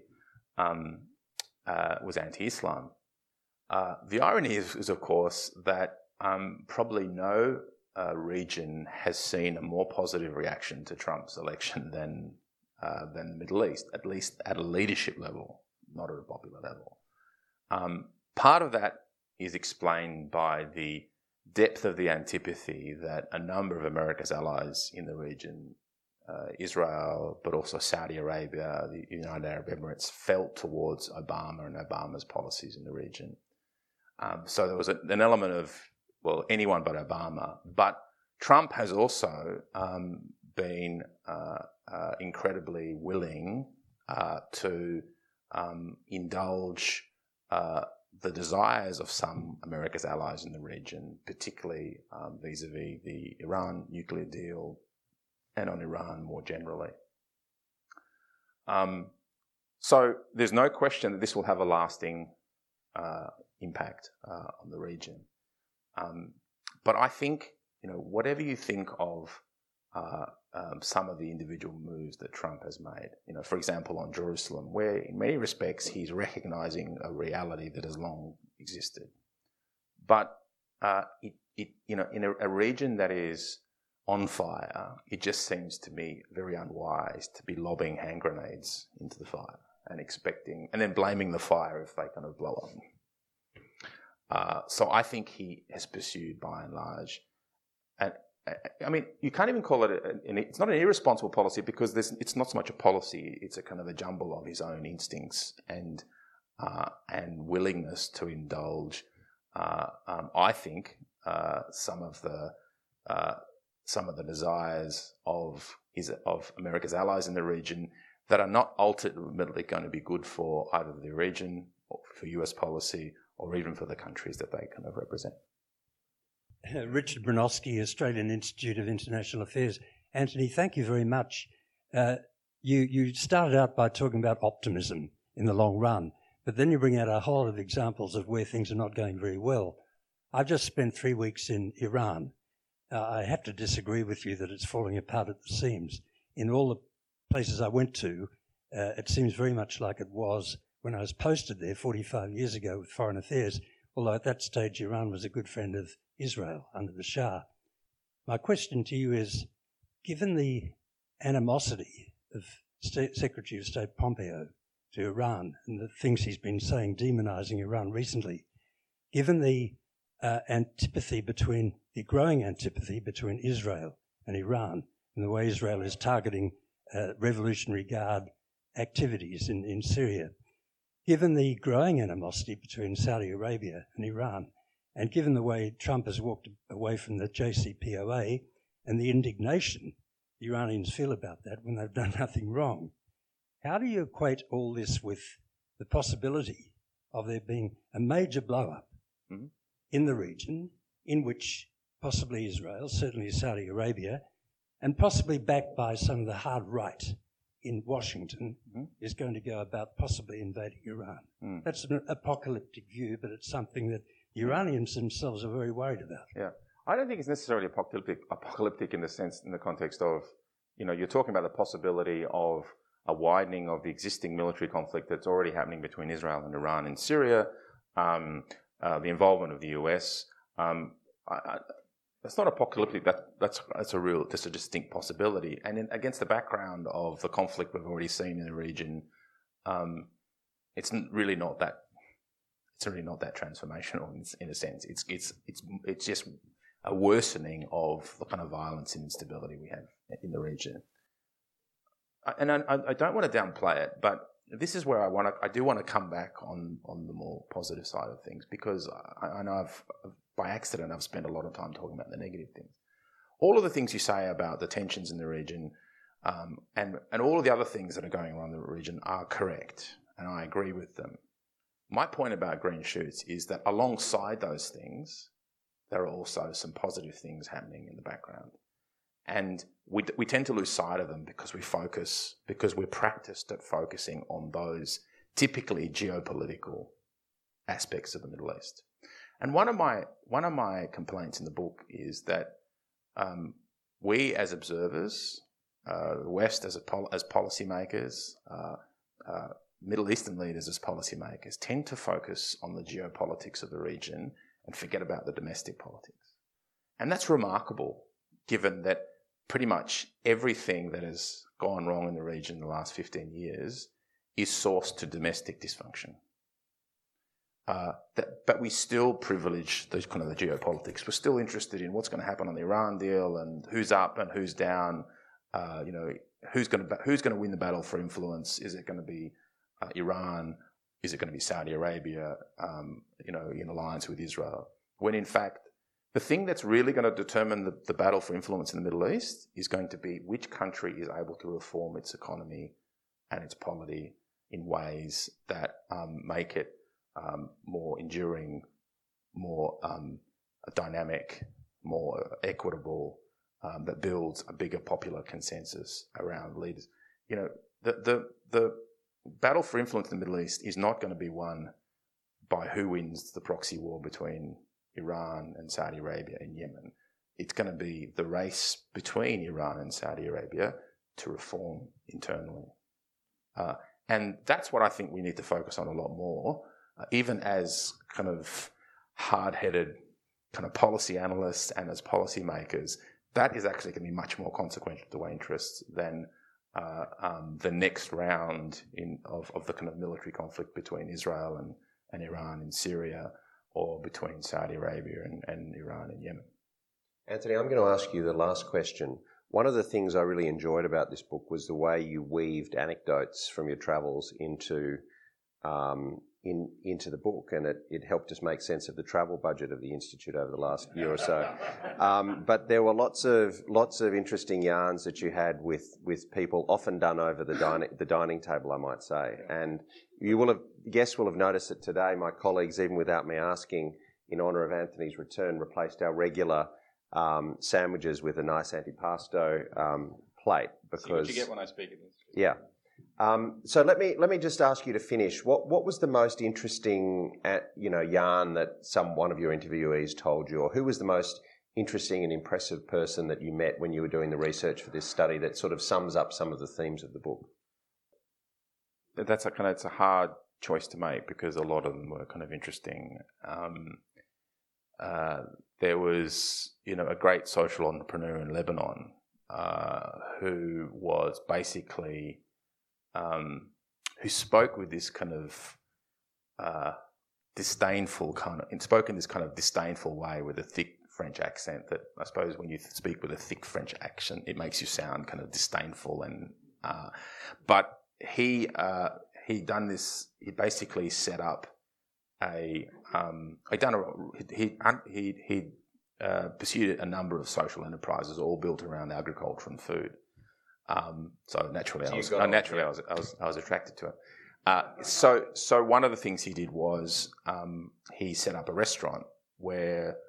anti-Islam. The irony is, of course, that probably no region has seen a more positive reaction to Trump's election than the Middle East, at least at a leadership level, not at a popular level. Part of that is explained by the depth of the antipathy that a number of America's allies in the region, Israel, but also Saudi Arabia, the United Arab Emirates, felt towards Obama and Obama's policies in the region. So there was an element of, well, anyone but Obama. But Trump has also been incredibly willing to indulge the desires of some America's allies in the region, particularly vis-a-vis the Iran nuclear deal and on Iran more generally. So there's no question that this will have a lasting impact on the region. But I think, whatever you think of some of the individual moves that Trump has made, for example, on Jerusalem, where in many respects he's recognising a reality that has long existed. But in a region that is on fire, it just seems to me very unwise to be lobbing hand grenades into the fire and then blaming the fire if they kind of blow up. So I think he has pursued, by and large, you can't even call it it's not an irresponsible policy because it's not so much a policy, it's a kind of a jumble of his own instincts and willingness to indulge, I think, some of the desires of America's allies in the region that are not ultimately going to be good for either the region or for US policy or even for the countries that they kind of represent. Richard Bronowski, Australian Institute of International Affairs. Anthony, thank you very much. You started out by talking about optimism in the long run, but then you bring out a whole lot of examples of where things are not going very well. I've just spent 3 weeks in Iran. I have to disagree with you that it's falling apart at the seams. In all the places I went to, it seems very much like it was when I was posted there 45 years ago with Foreign Affairs, although at that stage Iran was a good friend of Israel under the Shah. My question to you is, given the animosity of Secretary of State Pompeo to Iran and the things he's been saying demonising Iran recently, given the growing antipathy between Israel and Iran and the way Israel is targeting Revolutionary Guard activities in Syria, given the growing animosity between Saudi Arabia and Iran, and given the way Trump has walked away from the JCPOA and the indignation the Iranians feel about that when they've done nothing wrong, how do you equate all this with the possibility of there being a major blow-up in the region in which possibly Israel, certainly Saudi Arabia, and possibly backed by some of the hard right in Washington, is going to go about possibly invading Iran? That's an apocalyptic view, but it's something that the Iranians themselves are very worried about. Yeah. I don't think it's necessarily apocalyptic in the context of, you're talking about the possibility of a widening of the existing military conflict that's already happening between Israel and Iran in Syria, the involvement of the US. That's not apocalyptic. That's a distinct possibility. And against the background of the conflict we've already seen in the region, it's really not that transformational in a sense. It's just a worsening of the kind of violence and instability we have in the region. And I don't want to downplay it, but this is where I do want to come back on the more positive side of things, because I know by accident I've spent a lot of time talking about the negative things. All of the things you say about the tensions in the region, and all of the other things that are going on in the region are correct, and I agree with them. My point about green shoots is that alongside those things, there are also some positive things happening in the background. And we tend to lose sight of them because we're practiced at focusing on those typically geopolitical aspects of the Middle East. And one of my complaints in the book is that we as observers, the West as policymakers, Middle Eastern leaders as policymakers, tend to focus on the geopolitics of the region and forget about the domestic politics. And that's remarkable, given that pretty much everything that has gone wrong in the region in the last 15 years is sourced to domestic dysfunction. But we still privilege the kind of the geopolitics. We're still interested in what's going to happen on the Iran deal and who's up and who's down. Who's going to win the battle for influence? Is it going to be Iran? is it going to be Saudi Arabia, in alliance with Israel? When in fact, the thing that's really going to determine the battle for influence in the Middle East is going to be which country is able to reform its economy and its polity in ways that make it more enduring, more dynamic, more equitable, that builds a bigger popular consensus around leaders. The battle for influence in the Middle East is not going to be won by who wins the proxy war between Iran and Saudi Arabia in Yemen. It's going to be the race between Iran and Saudi Arabia to reform internally. And that's what I think we need to focus on a lot more, even as kind of hard-headed kind of policy analysts and as policymakers. That is actually going to be much more consequential to our interests than the next round of the kind of military conflict between Israel and Iran in Syria, or between Saudi Arabia and Iran and Yemen. Anthony, I'm going to ask you the last question. One of the things I really enjoyed about this book was the way you weaved anecdotes from your travels into the book, and it helped us make sense of the travel budget of the Institute over the last year or so. But there were lots of interesting yarns that you had with people, often done over the dining table, I might say. And guests will have noticed that today my colleagues, even without me asking, in honour of Anthony's return, replaced our regular sandwiches with a nice antipasto plate. Because see what you get when I speak at this. Yeah. So let me just ask you to finish. What was the most interesting yarn that one of your interviewees told you, or who was the most interesting and impressive person that you met when you were doing the research for this study that sort of sums up some of the themes of the book? It's a hard choice to make because a lot of them were kind of interesting. There was, a great social entrepreneur in Lebanon who was basically who spoke with this kind of disdainful way with a thick French accent that I suppose when you speak with a thick French accent, it makes you sound kind of disdainful. And but he basically set up he pursued a number of social enterprises, all built around agriculture and food. So naturally, I was attracted to it. So one of the things he did was he set up a restaurant where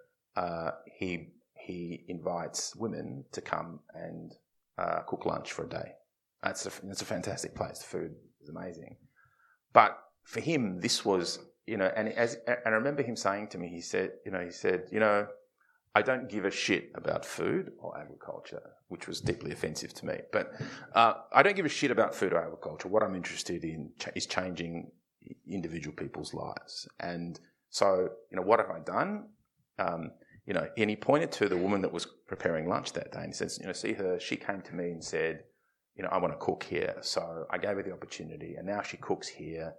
he invites women to come and cook lunch for a day. That's a fantastic place. The food is amazing, but for him, this was and I remember him saying to me, he said, I don't give a shit about food or agriculture, which was deeply offensive to me. But I don't give a shit about food or agriculture. What I'm interested in is changing individual people's lives. And so, what have I done? And he pointed to the woman that was preparing lunch that day and he says, see her, she came to me and said, I want to cook here. So I gave her the opportunity and now she cooks here.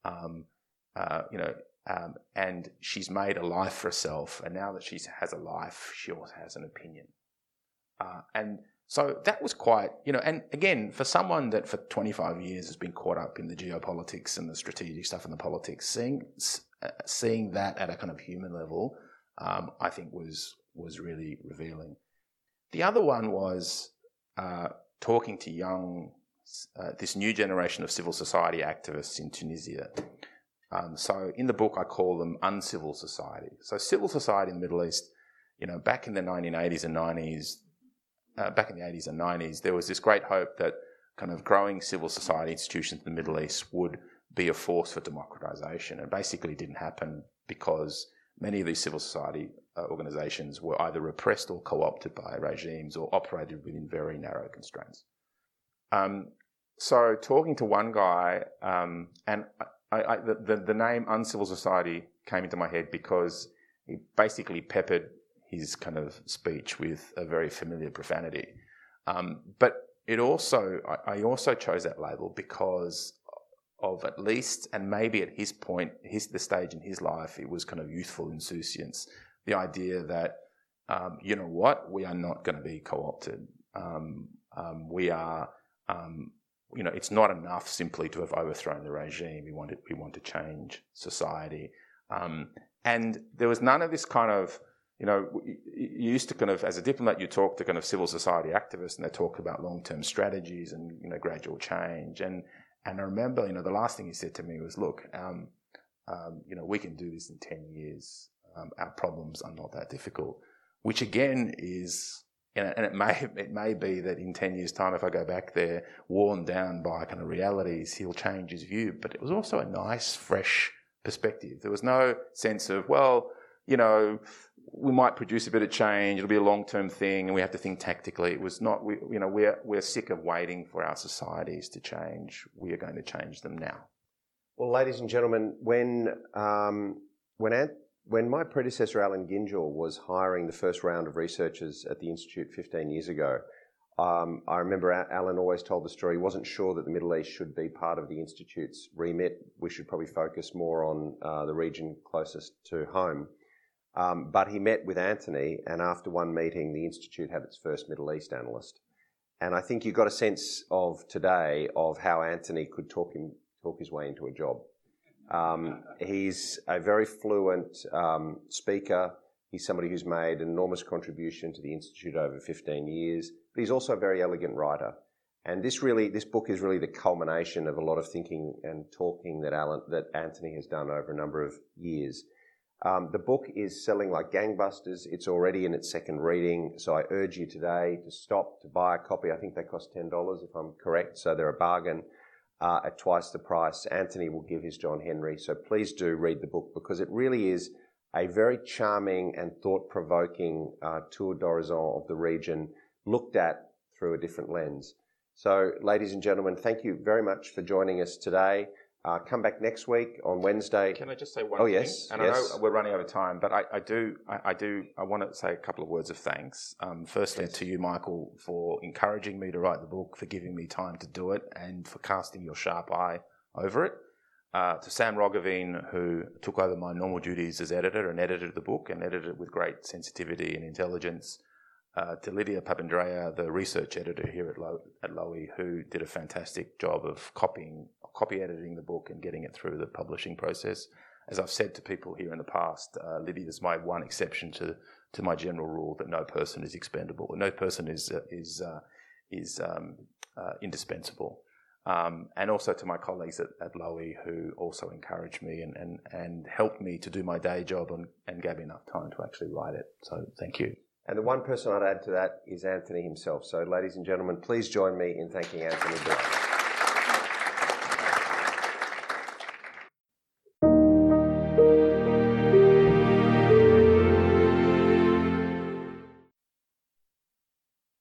And she's made a life for herself, and now that she has a life, she also has an opinion. And so that was quite, and again, for someone that for 25 years has been caught up in the geopolitics and the strategic stuff and the politics, seeing that at a kind of human level, I think was really revealing. The other one was talking to this new generation of civil society activists in Tunisia. So in the book, I call them uncivil society. So civil society in the Middle East, back in the 1980s and 90s, back in the 80s and 90s, there was this great hope that kind of growing civil society institutions in the Middle East would be a force for democratization. And basically didn't happen because many of these civil society organizations were either repressed or co-opted by regimes or operated within very narrow constraints. So talking to one guy, and the name Uncivil Society came into my head because he basically peppered his kind of speech with a very familiar profanity. But I also chose that label because of, at least, and maybe at his point, the stage in his life, it was kind of youthful insouciance. The idea that, we are not going to be co-opted. We are it's not enough simply to have overthrown the regime. We want to change society. And there was none of this kind of, you used to kind of, as a diplomat, you talk to kind of civil society activists, and they talk about long-term strategies and, gradual change. And I remember, the last thing he said to me was, look, we can do this in 10 years. Our problems are not that difficult, which again is, and it may be that in 10 years' time, if I go back there, worn down by kind of realities, he'll change his view. But it was also a nice, fresh perspective. There was no sense of, we might produce a bit of change, it'll be a long-term thing, and we have to think tactically. It was not, we're sick of waiting for our societies to change. We are going to change them now. Well, ladies and gentlemen, when my predecessor, Alan Gyngell, was hiring the first round of researchers at the Institute 15 years ago, I remember Alan always told the story. He wasn't sure that the Middle East should be part of the Institute's remit. We should probably focus more on the region closest to home. But he met with Anthony, and after one meeting, the Institute had its first Middle East analyst. And I think you got a sense of today of how Anthony could talk his way into a job. He's a very fluent speaker. He's somebody who's made an enormous contribution to the Institute over 15 years, but he's also a very elegant writer. And this book is really the culmination of a lot of thinking and talking that Anthony has done over a number of years. The book is selling like gangbusters. It's already in its second reading, so I urge you today to stop to buy a copy. I think they cost $10 if I'm correct, so they're a bargain. At twice the price. Anthony will give his John Henry, so please do read the book, because it really is a very charming and thought-provoking tour d'horizon of the region, looked at through a different lens. So, ladies and gentlemen, thank you very much for joining us today. Come back next week on Wednesday. Can I just say one thing? Yes. And yes. I know we're running over time, but I want to say a couple of words of thanks. Firstly, to you, Michael, for encouraging me to write the book, for giving me time to do it, and for casting your sharp eye over it. To Sam Roggeveen, who took over my normal duties as editor and edited the book and edited it with great sensitivity and intelligence. To Lydia Papandreou, the research editor here at Lowy, who did a fantastic job of copy editing the book and getting it through the publishing process. As I've said to people here in the past, Lydia is my one exception to my general rule that no person is expendable. No person is indispensable. And also to my colleagues at Lowy, who also encouraged me and helped me to do my day job and gave me enough time to actually write it. So thank you. And the one person I'd add to that is Anthony himself. So, ladies and gentlemen, please join me in thanking Anthony Brown.